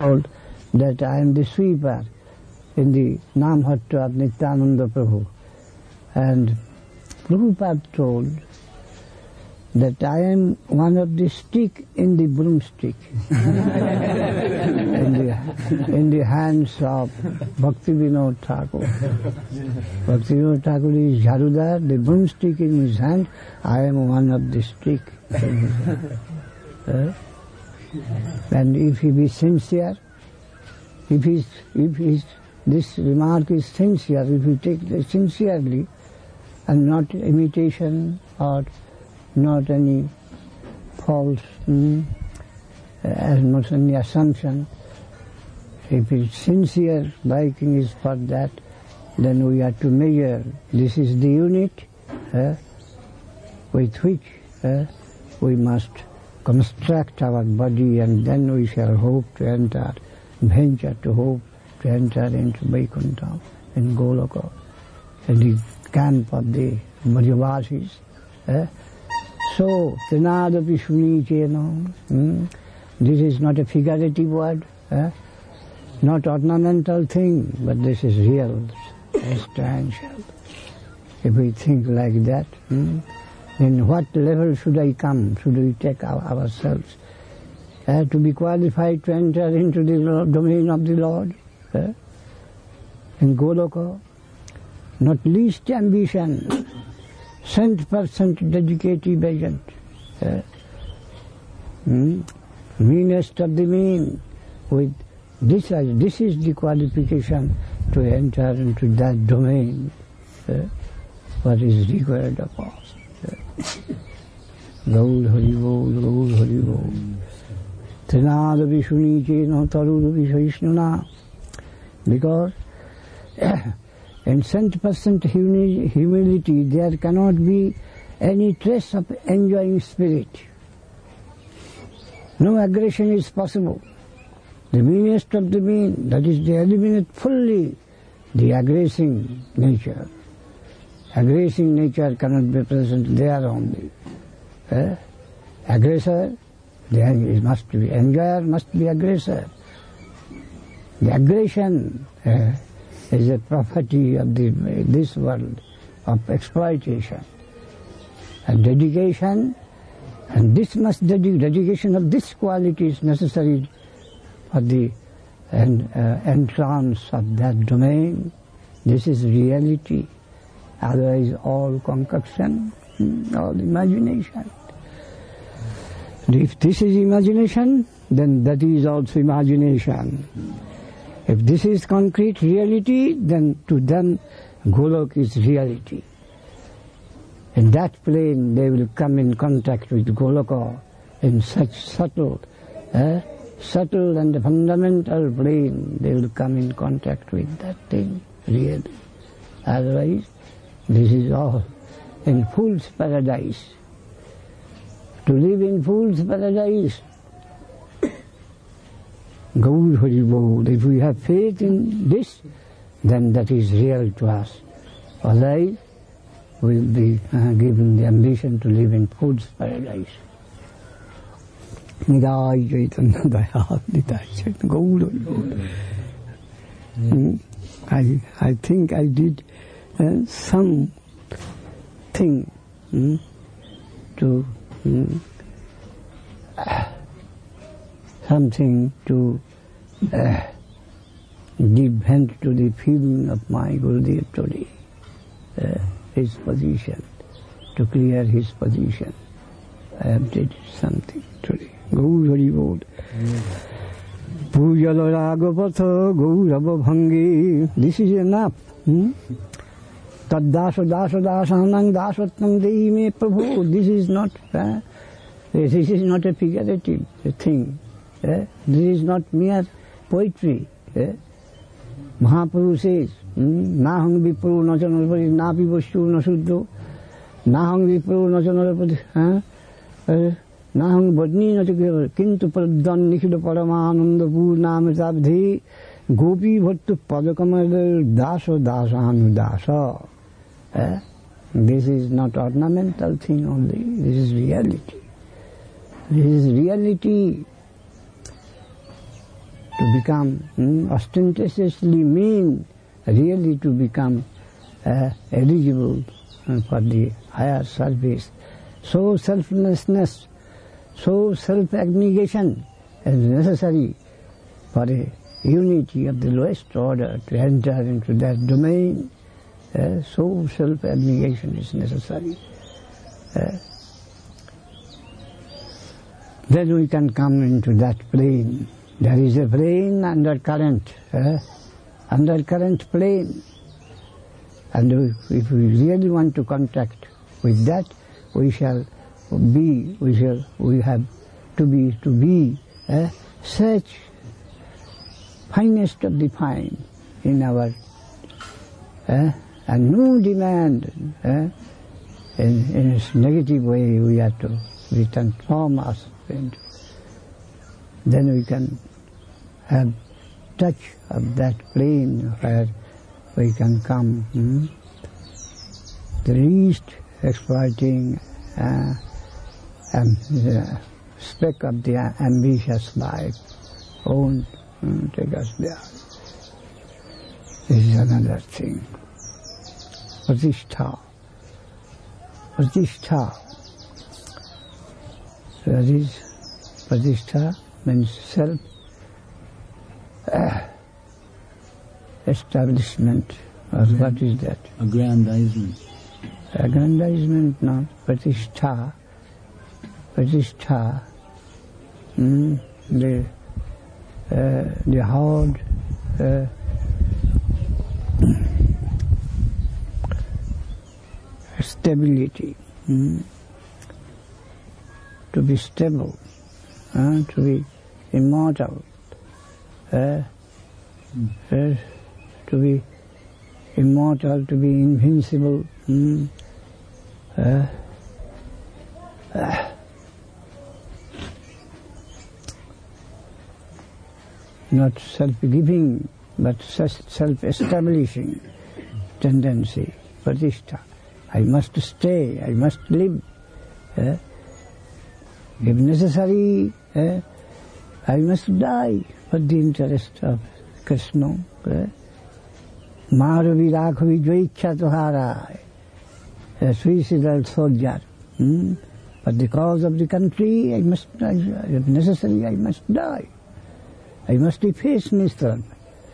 told that I am the sweeper in the Namhatta of Nityananda Prabhu. And Prabhupada told that I am one of the stick in the broomstick in the hands of Bhaktivinoda Thakur. Bhaktivinoda Thakur is Jharudar, the broomstick in his hand, I am one of the stick in his hand. And if he be sincere, if this remark is sincere, if you take it sincerely and not imitation or not any false any assumption, if it's sincere liking is for that, then we have to measure. This is the unit with which we must construct our body, and then we shall hope to enter, venture to hope to enter into Vaikuntha and Goloka, in the camp of the Brajavasis. So, Trinadapi Shunichena, this is not a figurative word, not ornamental thing, but this is real, substantial. If we think like that, then what level should I come? Should we take ourselves to be qualified to enter into the domain of the Lord? In Goloka, not least ambition, 100% dedicated agent, meanest of the mean. With this is the qualification to enter into that domain, what is required of us. Gaur Hari Bol, Gaur Hari Bol. Trinada Vishunichena Taruda Vishishnuna. Because in 100% humility there cannot be any trace of enjoying spirit. No aggression is possible. The meanest of the mean, that is, they eliminate fully the aggressing nature. Aggressing nature cannot be present there only. Aggressor, there must be enjoyer, must be aggressor. The aggression is a property of this world, of exploitation. And dedication, and dedication of this quality is necessary for the entrance of that domain. This is reality. Otherwise all concoction, all imagination. And if this is imagination, then that is also imagination. If this is concrete reality, then to them Golok is reality. In that plane they will come in contact with Goloka in such subtle and fundamental plane. They will come in contact with that thing really. Otherwise, this is all in fool's paradise. To live in fool's paradise, Gaur Hari Bol, if we have faith in this, then that is real to us. Otherwise, we will be given the ambition to live in fool's paradise. Nidai Chaitanya Daya, Nidai Chaitanya, Gaur Hari Bol. I think I did something to give vent to the feeling of my Gurudev today, his position, to clear his position. I have did something today. Gaur Hari Bol. Pujala Ragapatha Gaurava Bhangi. This is enough. Tad Dasa Dasa Dasanang Dasatnang Dehi Me Prabhu. This is not a figurative thing. This is not mere poetry. Mahaprabhu says, Nahang Vipru Najanarapati Napi Vastu Nasuddho Nahang Vipru Najanarapati Nahang Vadni Najakir Kintu Pradhan Nikhila Paramananda Purnamitabdhi Gopi Bhattu Padakamadar Dasa Dasanu Dasa. This is not ornamental thing only. This is reality. This is reality. to become ostentatiously mean really to become eligible for the higher service. So selflessness, so self-abnegation is necessary for a unity of the lowest order to enter into that domain. So self-abnegation is necessary. Then we can come into that plane. There is a plane undercurrent plane. And if we really want to contact with that, we have to be such finest of the fine in our, and no demand in a negative way we have to transform us into. Then we can have touch of that plane where we can come the least exploiting speck of the ambitious life won't take us there. This is another thing. Pratishtha. That is, pratishtha means self establishment, or what is that? Aggrandizement. Aggrandizement, not pratishtha. Pratishtha, the hard stability, to be stable, to be immortal, to be immortal, to be invincible, not self-giving, but self-establishing tendency, pratishtha. I must stay, I must live. If necessary, I must die for the interest of Krishna. Maravi Rakhavi Jaicha Tuhara, a suicidal soldier. But the cause of the country, if necessary, I must die. I must efface Nistran.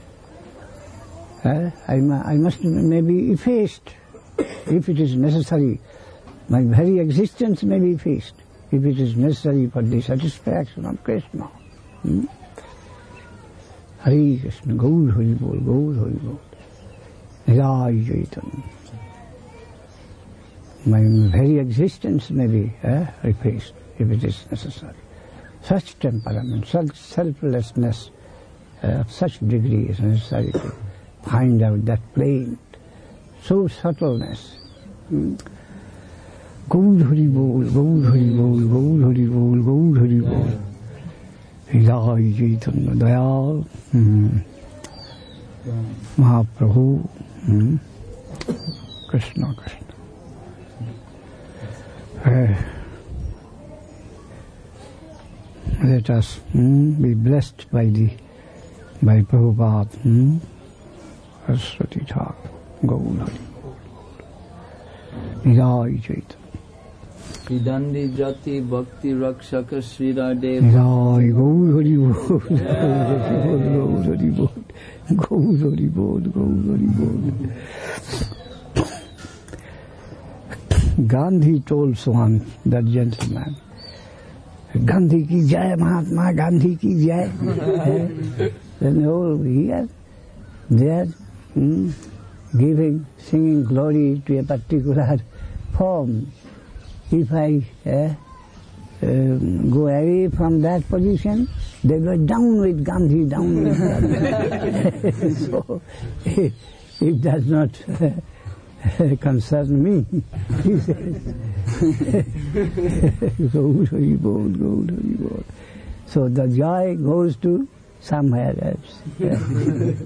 I must maybe effaced, if it is necessary. My very existence may be effaced, if it is necessary for the satisfaction of Krishna. Hare Krishna, Gaur Hari Bol, Gaur Hari Bol. Jai Chaitanya. My very existence may be effaced, if it is necessary. Such temperament, such selflessness of such degree is necessary to find out that plane. So subtleness. Gaur Hari Bol, Gaur Hari Bol, Gaur Hari Bol, Gaur Hari Bol. Jai Chaitanya Dayal, Mahaprabhu, Krishna, Krishna. Let us be blessed by Prabhupada, Saraswati Thakur, Gaur Hari Bol, Jai Chaitanya. Vidandi Jati Bhakti Rakshaka Sri Radhe. Jai Gaur Hari Bol, Gaur Hari Bol, Gaur Hari Bol, Gaur Hari Bol. Gandhi told Swan, that gentleman, Gandhi ki jai, Mahatma Gandhi ki jai. Then over here, they are singing glory to a particular form. If I go away from that position, they go down with Gandhi, down with Gandhi. So it does not concern me, he says. Gaur Hari Bol, Gaur Hari Bol. So the joy goes to somewhere else.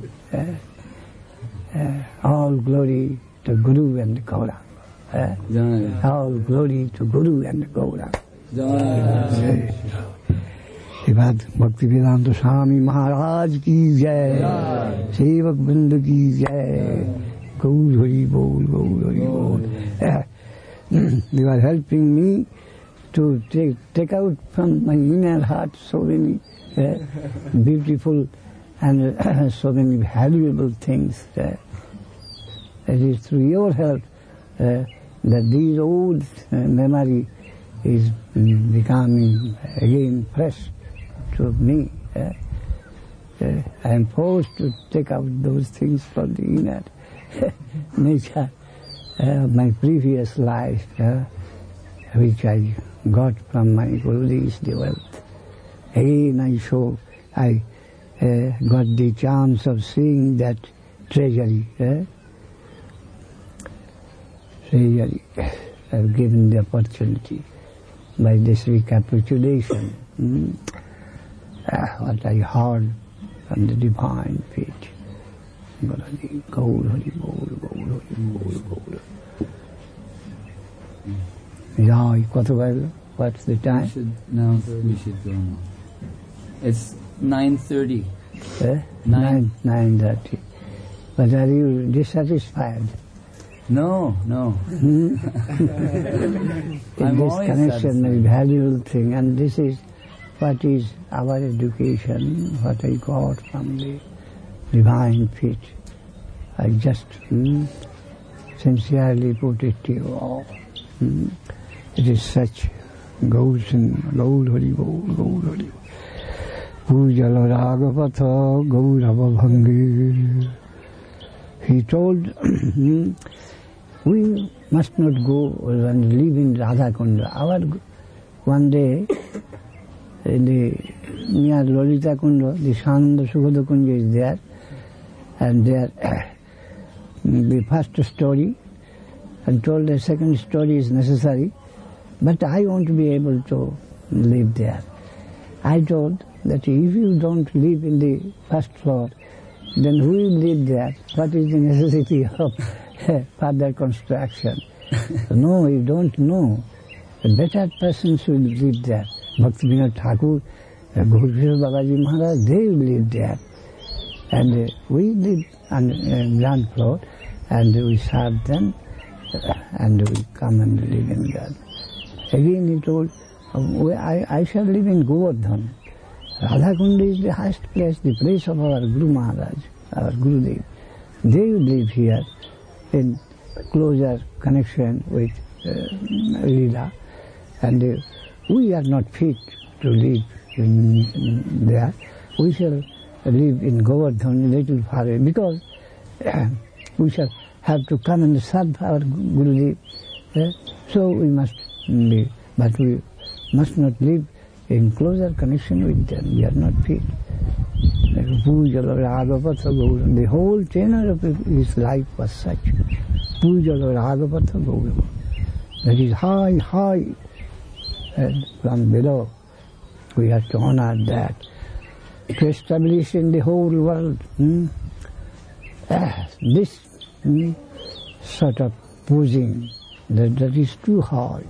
All glory to Guru and Gauranga. All glory to Guru and Gauranga. Srimad Bhaktivedanta Swami Maharaj ki jai, Sevak Vrinda ki jai, Gaur Hari Bol, Gaur Hari Bol. They were helping me to take out from my inner heart so many beautiful and so many valuable things. It is through your help that these old memory is becoming again fresh to me. I am forced to take out those things from the inner nature of my previous life, which I got from my Guruji's wealth. Again I got the chance of seeing that treasury. Treasury. I have given the opportunity by this recapitulation. What I heard from the divine feet. Gaur Hari Bol, Gaur Hari Bol, Gaur. What's the time? We should go now. It's 9:30. 9:30. But are you dissatisfied? No. In this connection, a valuable thing, and this is what is our education, what I got from the divine feet. I just sincerely put it to you all. It is such golden, Gaur Hari Bol, Gaur Hari Bol. Pujala Ragapatha Gaurava Bhangi. He told, we must not go and live in Radha Kunda. One day, near Lolita Kunda, the Sananda Sukhoda Kunja is there, and there the first story, and told the second story is necessary, but I want to be able to live there. I told that if you don't live in the first floor, then who will live there? What is the necessity of further construction? No, you don't know. A better persons will live there. Bhaktivinoda Thakur, Gaurkishore Babaji Maharaj, they will live there. And we live on the ground floor, and we serve them, and we come and live in that. Again he told, I shall live in Govardhan. Radhakunda is the highest place, the place of our Guru Maharaj, our Gurudev. They will live here in closer connection with Leela, and we are not fit to live in there. We shall live in Govardhan, a little far away, because we shall have to come and serve our Gurudev. So we must live, but we must not live in closer connection with them. We are not fit. The whole tenor of his life was such. Pujala Ragapatha Gaurava. That is high, and from below we have to honor that. To establish in the whole world this sort of posing, that is too high.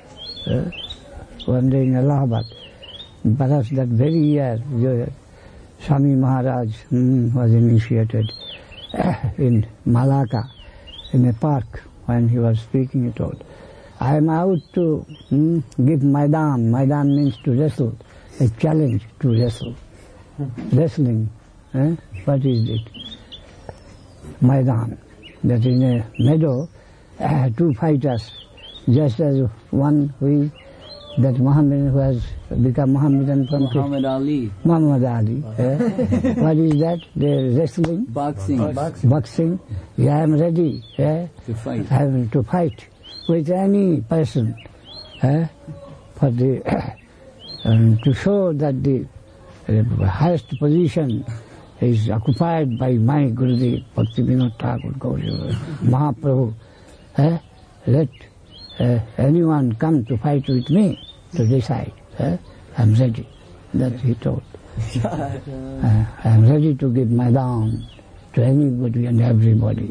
One day in Allahabad, perhaps that very year, Swami Maharaj was initiated in Malacca, in a park. When he was speaking, he told, I am out to give Maidan. Maidan means to wrestle, a challenge to wrestle. Wrestling, what is it? Maidan. That in a meadow, two fighters, just as one that Muhammad who has become Muhammadan from Muhammad Ali. Muhammad Ali. What is that? They wrestling? Boxing. Yeah, I am ready to fight. I am to fight with any person for the to show that the highest position is occupied by my Gurudev, Bhaktivinoda Thakur Gaurkishore Mahaprabhu. Let anyone come to fight with me to decide. I am ready. That he told. I am ready to give Maidan to anybody and everybody.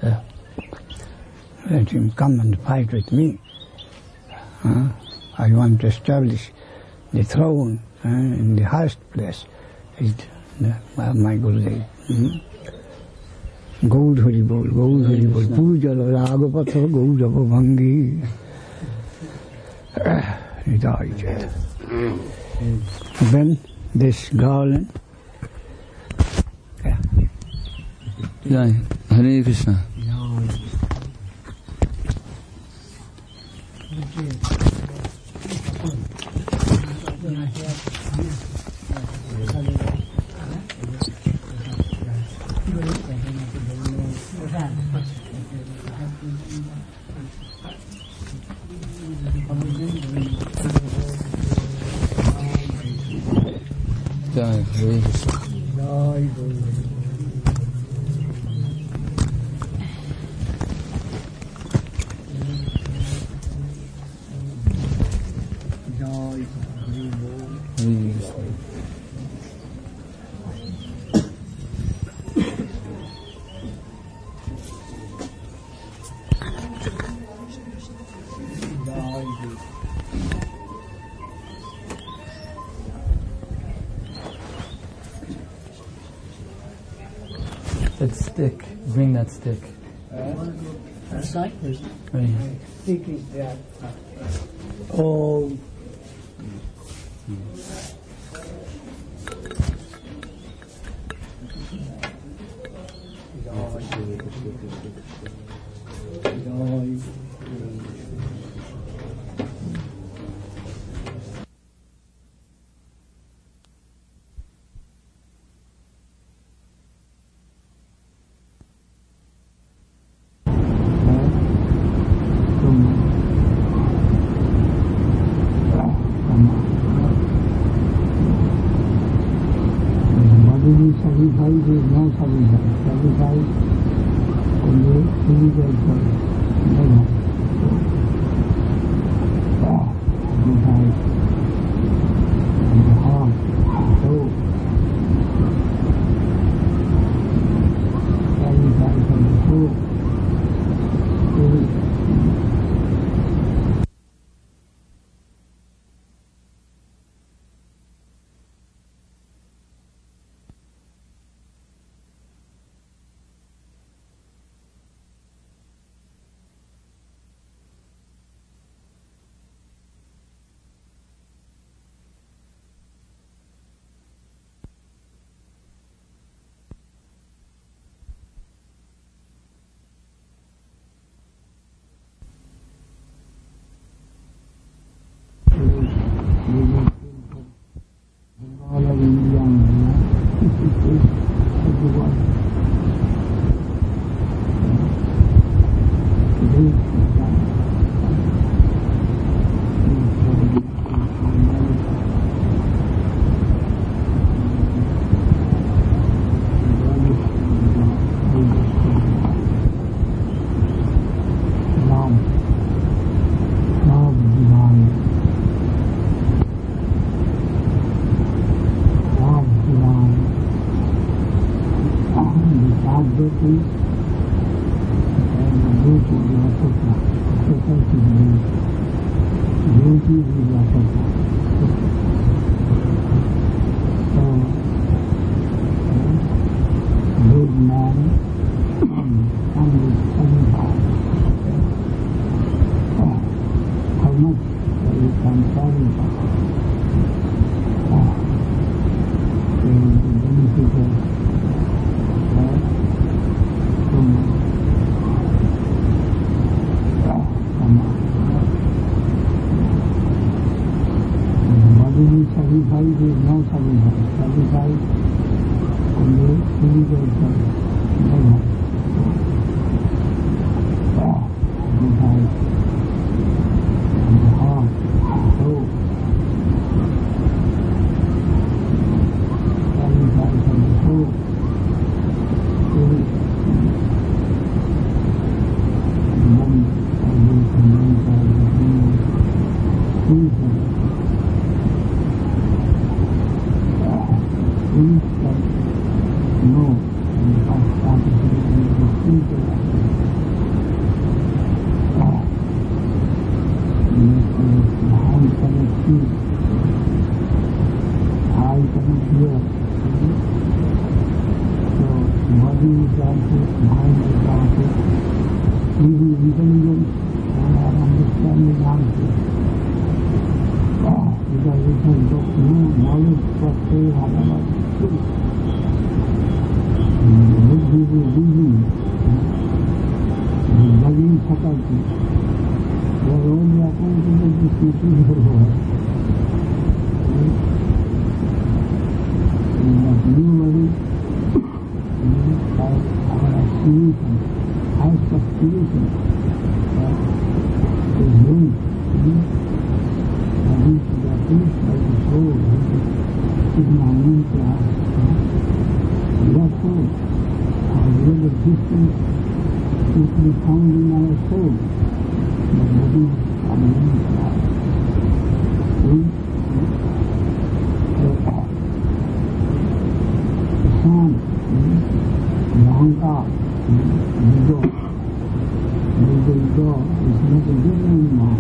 Let him come and fight with me. I want to establish the throne in the highest place is my Gurudev. Gaud Hari Bol, Puja Ragapatha Gaudava Bhangi. Then this garland. Yeah. Hare Krishna. Jai Hare Krishna. That stick, bring that stick. That side? Right here. Stick is that. Oh. I cannot hear. So body is also, mind is also, even intelligence and our understanding also. Because it has got no knowledge per se, however, still. This is a reason, the judging faculty. They are only accountable to superior world. But you worry about our solution, house of solution is linked. And this is approved by the soul, is my own class. Therefore, our real existence is to be found in our soul. But that is our own class. The sun, the ahankar, the ego is not a genuine mind.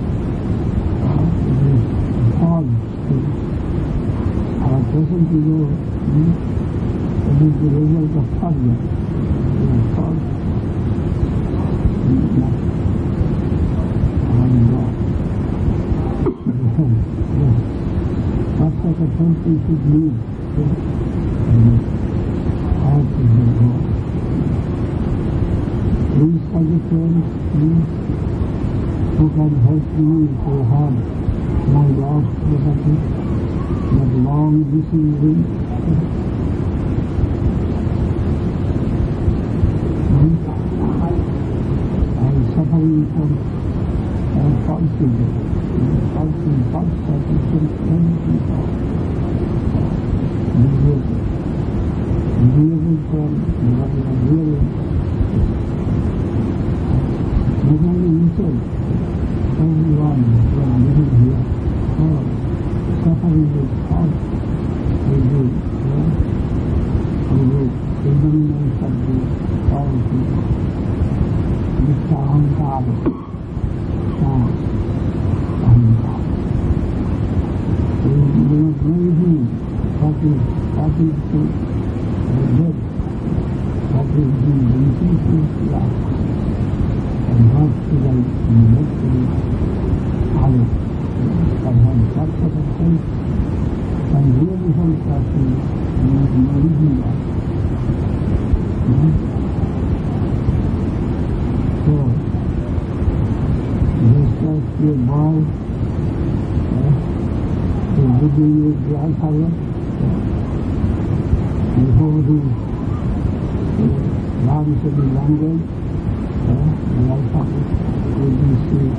It is false. Our present ego it is the result of problem. It is false. What sort of person should live? How to go? These Sagittarians who can help me to have my lost property, that long missing ring. I am suffering from falsehood, false satisfaction, everything false. Deviated from what is real. Not only himself, everyone who are living here, all suffering with false with ignorance of the false people. Mr. Ahankar, we do not know anything what is the death, what is the intention to life, and what should I make to follow. I have that sort of faith, and really helps us to not know anything else. So, just like your boy is living with the alphabet, before he learns the language, the alphabet will be seen.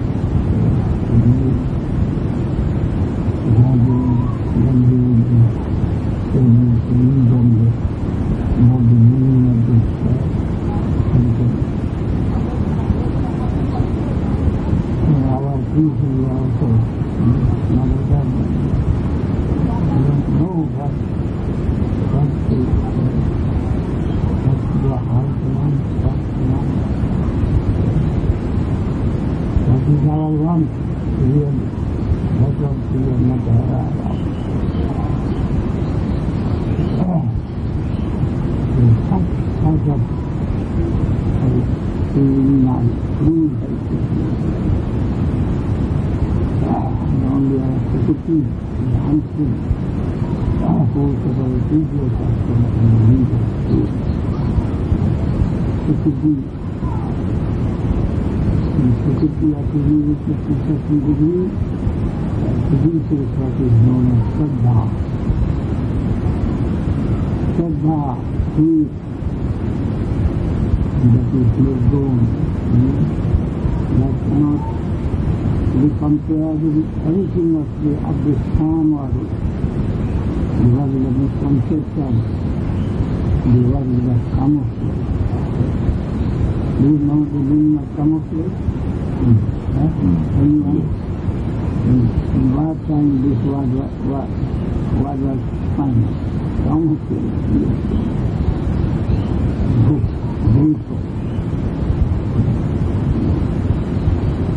Then he will be able to read and know the meaning of this sentence. Our people also not that we don't know what is our want, really. That's what we are not aware of. Such of feeling and food only our activity, dancing, both of our videos are from the leaders. It could be specifically attributed to a certain degree, produces what is known as Shraddha. Shraddha is that is lived on, that cannot be compared with anything of this form or the world of misconception, the world of camouflage. Do you know the meaning of camouflage? Anyone? In what time this word was found? Camouflage. Vapor.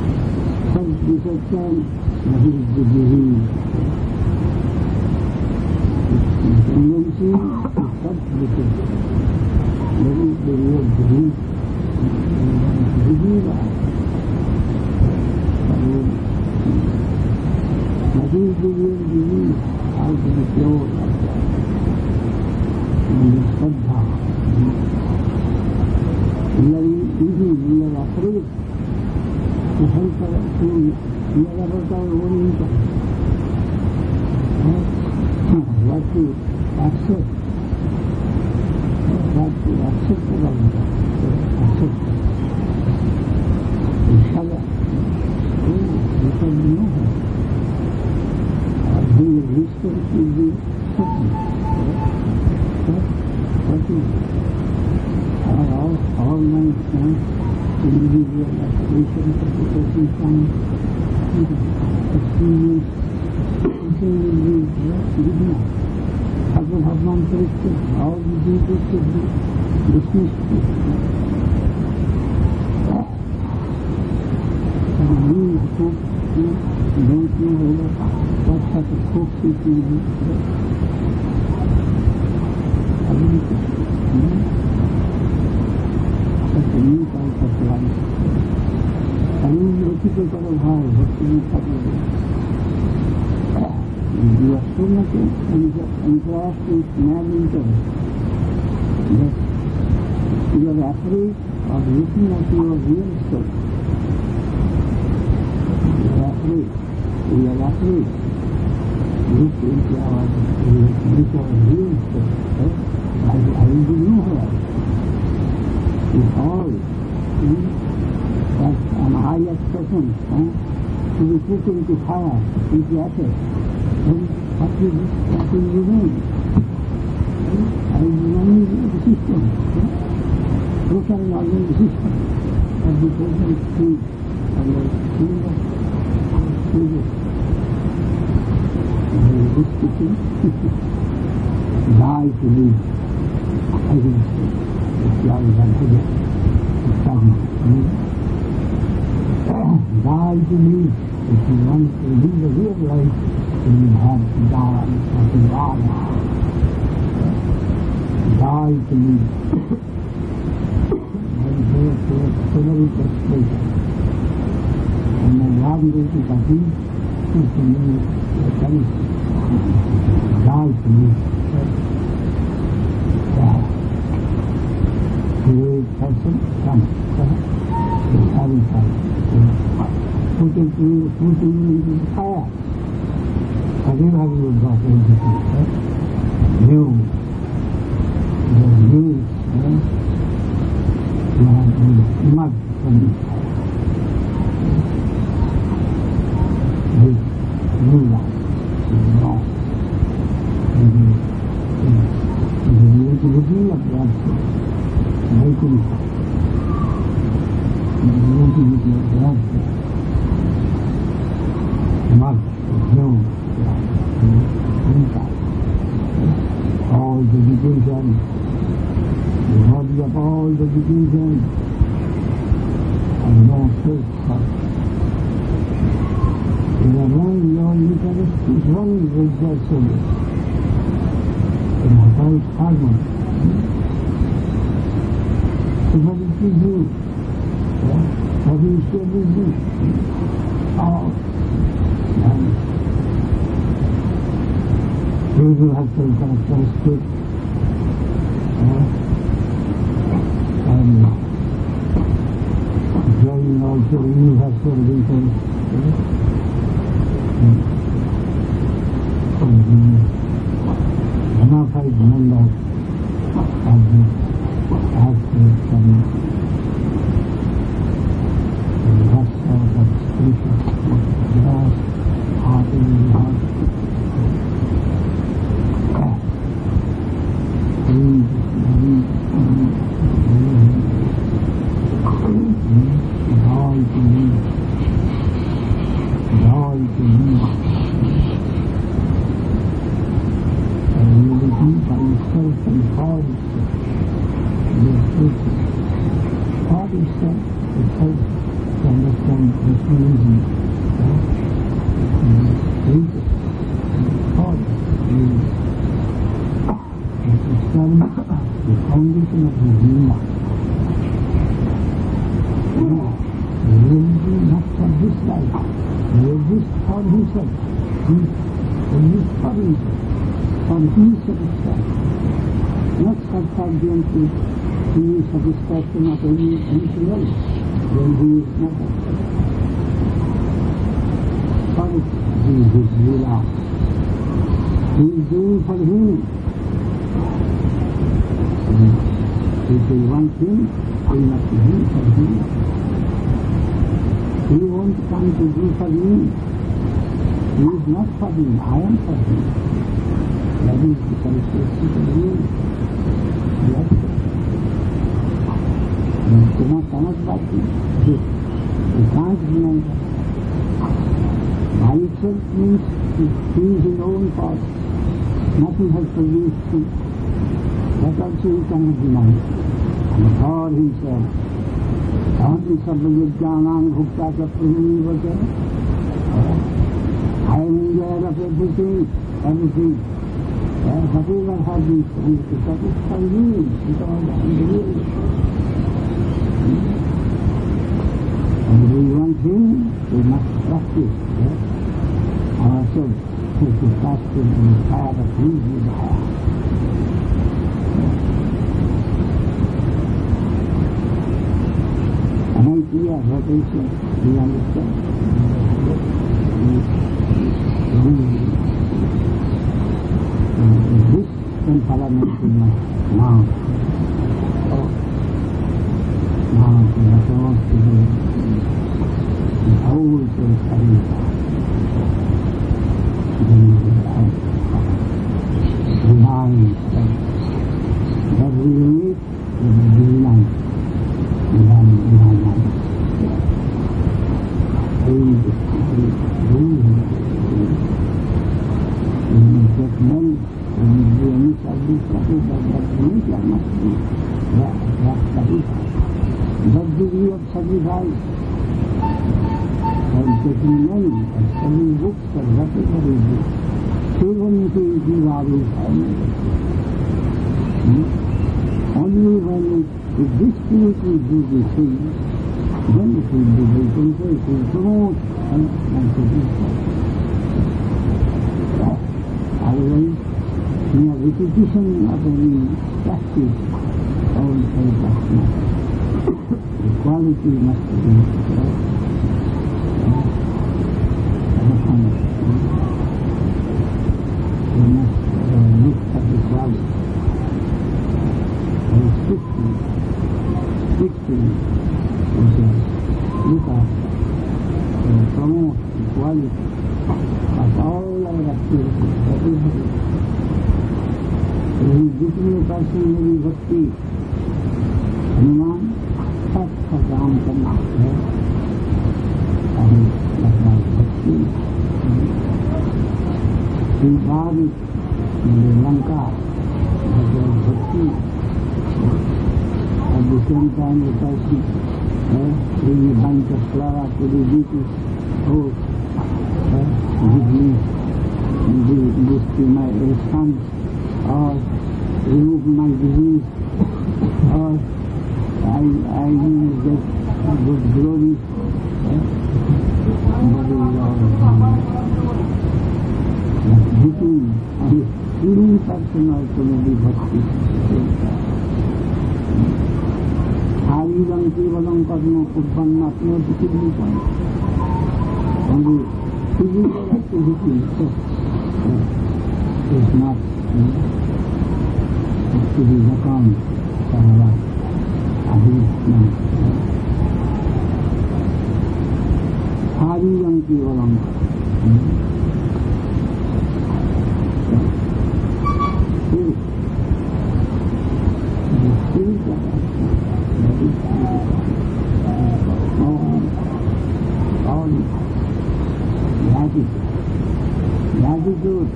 Self-deception, that is the disease. is such because very the real belief that is the real belief how to be pure like that. And the Shraddha. We are easy, we are afraid to help our to hear about our own income. What to accept. What to accept about that. Accept. Shalla. Because you know her. The existence will be certain. What is all my individual aspirations of the person find experience something will be good enough. Bhagwan Parikta, all the duties should be dismissed. And we hope don't know what type of hopes it will be. Such a new type of life. And we people kind of high, what to be possible. You are so much engrossed with mad interest that you are afraid of looking at your real self. You are afraid. Look into our real self. I will know her. It's all. That's an highest person. To be put into fire, into ashes. What will you do? I will run the system. Total knowledge the system. But the total speed of the kingdom stages. This teaching, die to live. I will say, it's love and forget. It's dogma. Die to live. If you want to live the real life, then you have to die to die. Die to live. And therefore, very frustration. And my God goes to Kati, to me, die to live. Great person, come. Having fire. Put it into the fire. Again, have you got everything? New. The new. You have mud from the fire. This new life is wrong. The beginning of God's soul. Making it. Making it like God's soul. Mud is new. All the education, the body of all the education, and no self-thought. In a long, your interest is one with their soul. In a right harmony. So what it is you? What is you? All. Usual have some characteristic and drawing also you have some reasons from the unified members of the aspects and the rest of the spiritual grass, heart in the heart. dimension of his Leela. He will not for this life. He exists for himself. He exists for himself. For his satisfaction. Not subserviently to his satisfaction of anything else. Then he is not satisfied. For it, he is his Leela. He is doing for him. If he wants him, he must do for him. He won't come to do for me. He is not for him, I am for him. That is the characteristic of him. Yes. You cannot समझ this. You can't deny that. By itself means he is his own cause. Nothing has produced him. That also he cannot deny. And for himself. Only Sabbavidyanam Bhukta Chapruni was there. I am aware of everything. Whatever has been and to satisfy you because I am the will. And we want him, we must practice ourselves to practice in the fire of his desire. Am I clear what I say? Do you understand? This empowerment in my now. Now we are supposed to do the whole thing. Then we have divine strength. That we need is divine. That degree of sacrifice and taking money and selling books and whatever is it, even if it is our family. Only when if this spirit will do these things, then it will be very control, it will promote and satisfy. Otherwise, mere repetition of any practice, all does not. The quality must be we must look at the quality. Very strictly, look at promote the quality of all our activities. That is it. If जितने person मेरी भक्ति हनुमान सबका काम करना है अभी लगभग भक्ति विवादित लंका भगवत भक्ति at the same time the person bring a bunch of flower to the beaches, give me this to my sons, or remove my disease, or I will get good glory. That is all. But giving and healing person also may be bhakti. Harivam kevalam karma uppannam apnoti kidnitam. Only physical activity is not to be become Sarava Abhishna. Harivam kevalam gratitude,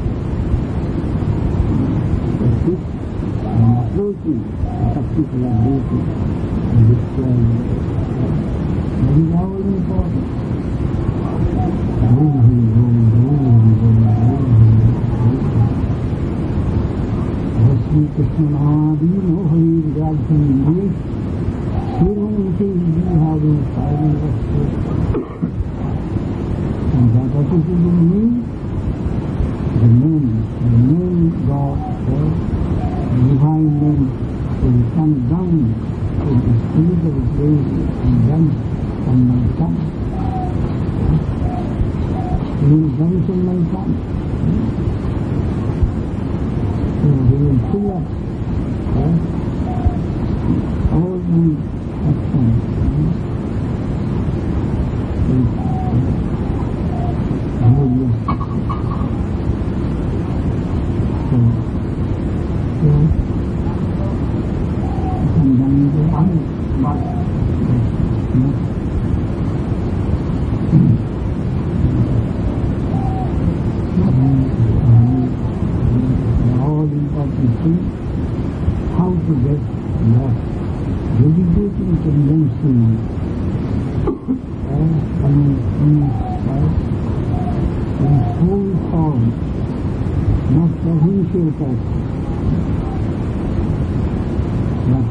approaching a particular duty and destroying it. That is all important. Rashmi Krishna Mahadi, no Hari God from India. Children say we have been fighting us. And that what is it mean? The name God, the divine name will come down to the spirit of grace and then on my tongue. It will dance on my tongue. So he will fill up all my actions. How to get that dedicating tendency in full form, not appreciated, but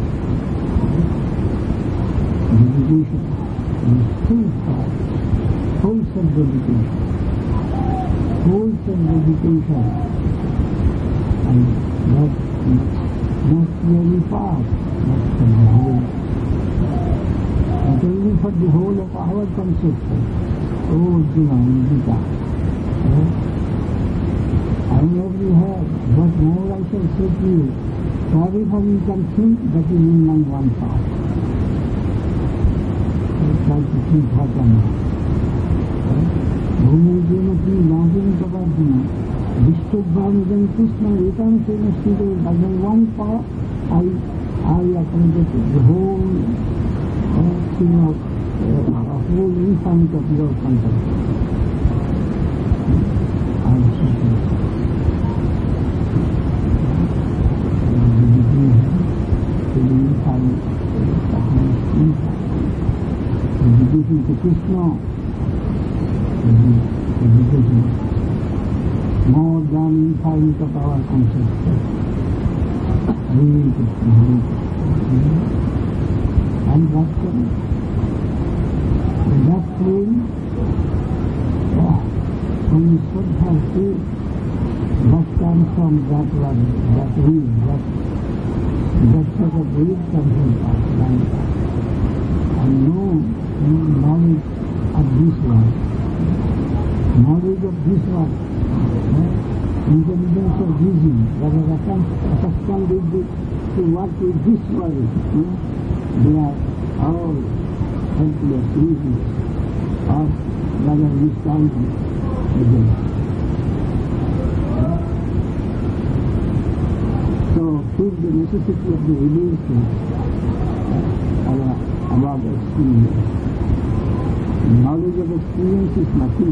dedication in full form, wholesome dedication, and not really far, not for the whole, not only for the whole of our consciousness. Oh, divine Gita. I never heard, but more I shall say to you, whatever you can think, that is in my one part. Try to think what I know. Bhumijamati Nagin Kabadina, disturbed by than Krishna, Etam Sena Sita, by the one part, I accomplished the whole thing of a whole infinite of your concept. I am certain. The infinite dedication to Krishna, dedication more than infinite of our consciousness. Really Krishna. And that's that flame, when you should have faith, that comes from that one, that reed, that sort of reed comes from that. And no knowledge of this one, intelligence of reason, that is accustomed to what is this world. They are all helpless, useless, or rather misguided again. So, feel the necessity of the revelation about experience. Knowledge of experience is nothing.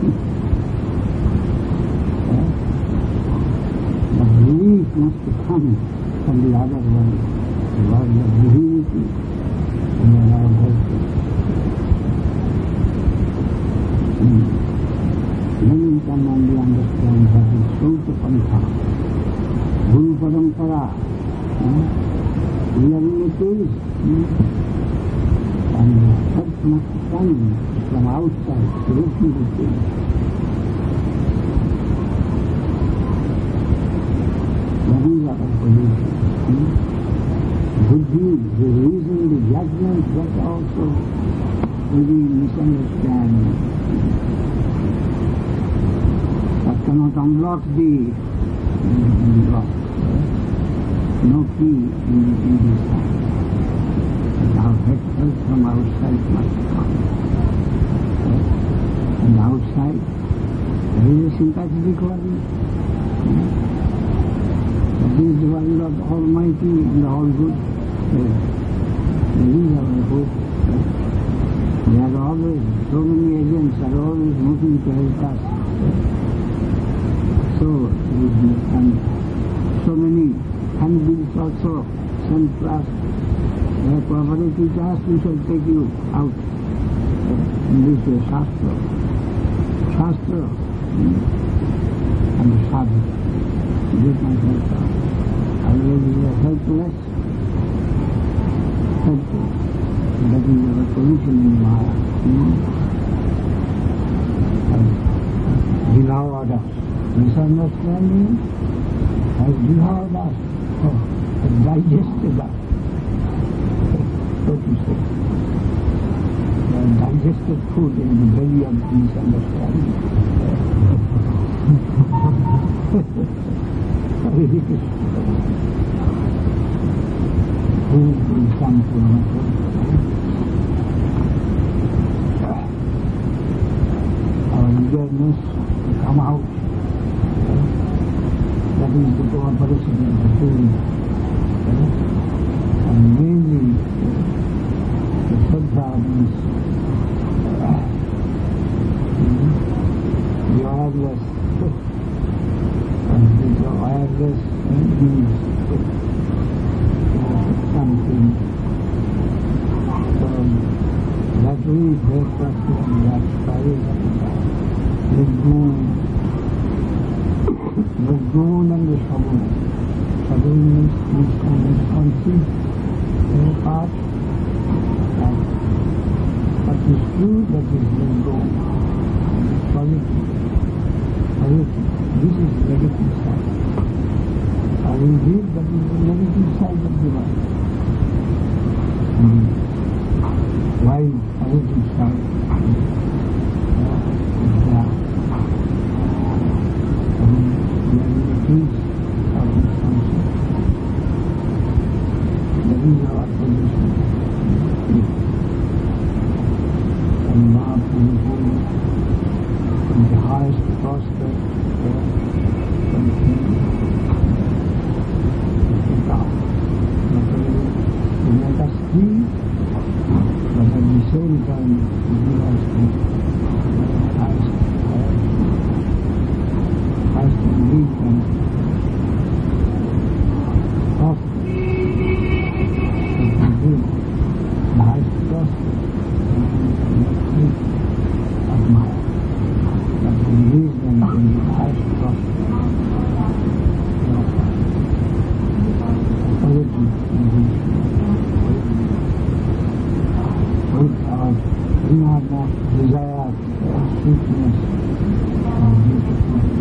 The belief must come from the other world, the world of divinity, and the world of many can only understand what is Sruta Pantha, Guru Parampara. We are in a case, and the help must come from outside to open the case. That is our position. Buddhi, the reason, the judgment, that also we misunderstand. That cannot unlock the lock. No key in this time. Our help from outside must come. And outside, there is a sympathetic world. That is the world of the Almighty and the All-Good. There is our hope. There are always, so many agents are always moving to help us. So, and so many handbills also sent to us. Where cooperate with us, we shall take you out. In this way, Shastra, and Sadhu. This might help us. I will helpless. Helpless. That is our position in Maya. Devoured us. Misunderstanding has devoured us, has digested us, so to say. Digested food in the belly of misunderstanding. Hare Krishna. Who will come to know? Our eagerness to come out. That is the cooperation of the two. And mainly the Shraddha means the awareness. And the awareness means something. That we breakfast and that spirit. The goal and the sabun. Sabun means conceit, part. What is true, that is the goal. Positive. This is the negative side. I will read that is the negative side of the life. Why positive side? Peace of this concept. That is our position. And Mahaprabhu is the highest prospect from the top. Not only to make us free, but at the same time to give us the highest belief and prospect. That we give the highest prospect of Maya. That we leave them in the highest prospect. With our inordinate desire for sweetness and beautifulness,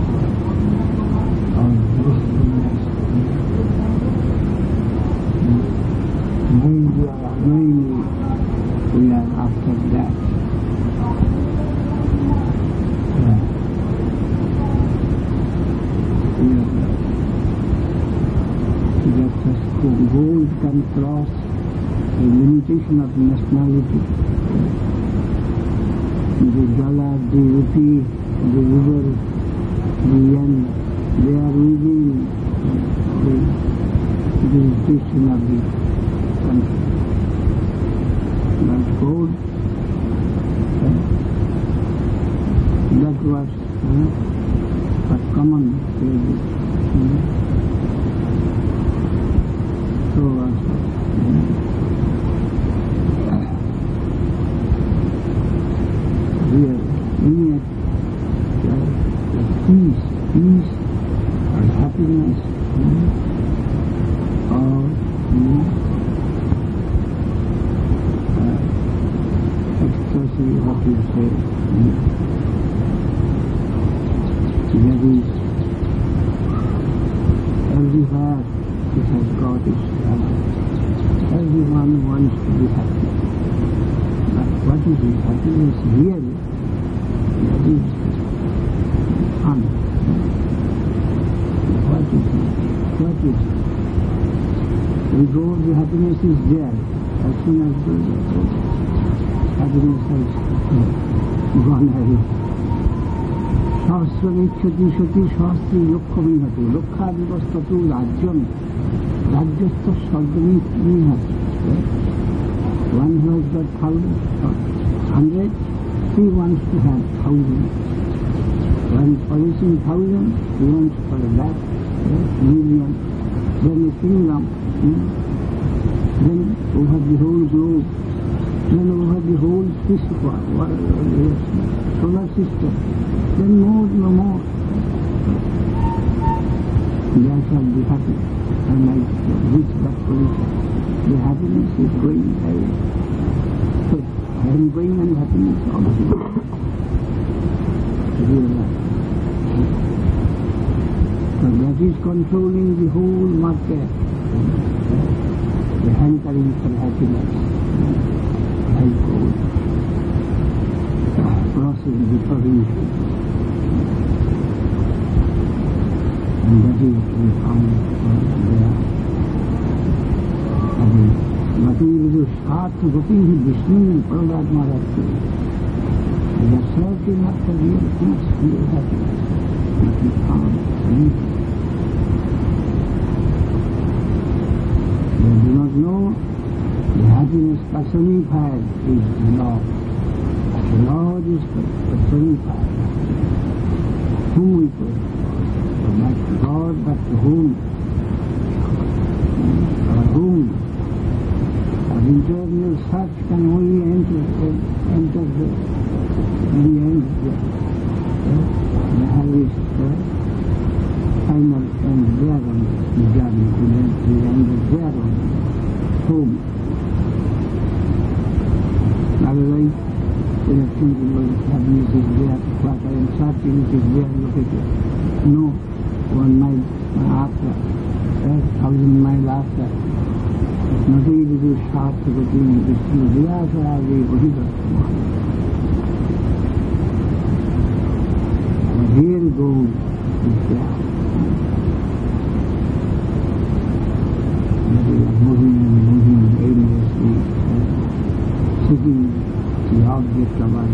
our blissfulness, knowingly we are after that. The gold can cross the limitation of nationality. The dollar, the rupee, the ruble, the yen, they are within the jurisdiction of the country. But gold, that was a common credit. So also, here, in it, peace, or happiness, or ecstasy, what you say, that is, everywhere it has got its everyone wants to be happy. But what is it? Happiness really? That is fun. What is it? What is it? We go, the happiness is there. As soon as the happiness has gone away. Sahasravichati shati sahasri lokha minhati. Lokha divastatu rajyam. Rajyastha sargami minhati. One who has got 100, he wants to have 1,000. One is possessing 1,000, he wants for a lakh, million, then a kingdom, then over the whole globe, then over the whole solar system, then more, no more. That shall be happy. I might reach that position. The happiness is going away. So I am going and happiness also. So that is controlling the whole market. The hankering for happiness. I call crossing the provincial. And that is to be found there. Mati Vidu Sat Gopi Vishnu Prahlad Maharaj says, we are searching after real peace, real happiness, which we found anything. They do not know the happiness personified is the Lord. The Lord is personified. Whom we pray for, not to God, but to whom? For whom? Our internal search can only enter the end there. The highest final end there on the journey to the end of there on home. Otherwise, we are thinking, well, happiness is there, what I am searching is there located. No, 1 mile after, 1,000 miles after. Nothing to do sharp to the thing, it's still there, so I will put it up. The real goal is there. We are moving aimlessly, seeking the object of our